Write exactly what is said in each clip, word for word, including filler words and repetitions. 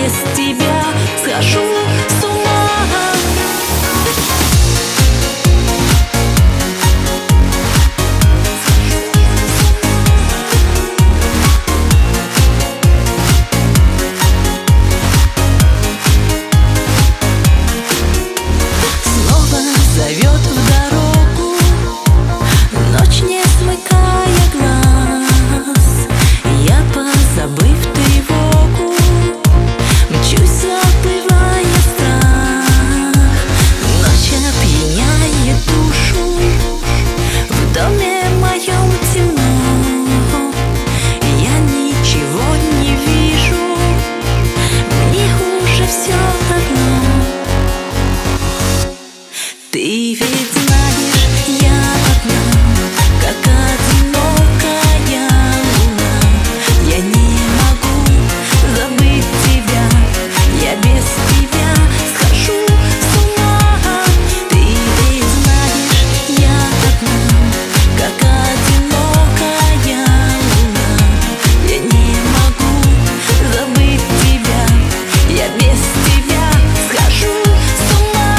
без тебя схожу с ума. Зовет в дорогу, ночь не смыкая глаз. Я, позабыв тревогу, мчусь, забывая страх. Ночь опьяняет душу, в доме моем темно. Я ничего не вижу, мне уже все равно. Ты ведь знаешь, я одна, как одинокая луна. Я не могу забыть тебя, я без тебя схожу с ума. Ты ведь знаешь, я одна, как одинокая луна. Я не могу забыть тебя, я без тебя схожу с ума.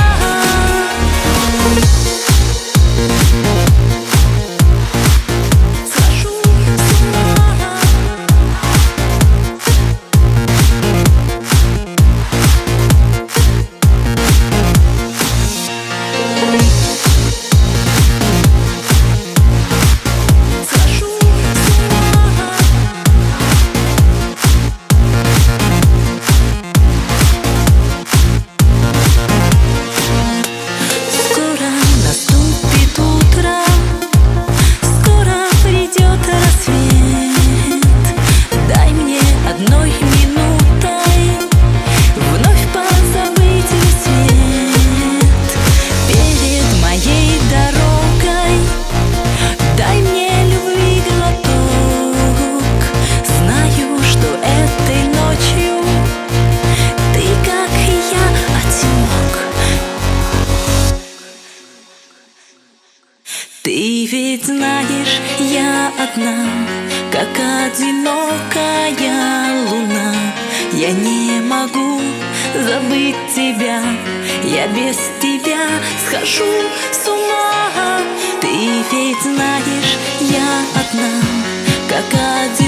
Ты ведь знаешь, я одна, как одинокая луна. Я не могу забыть тебя, я без тебя схожу с ума. Ты ведь знаешь, я одна, как одинокая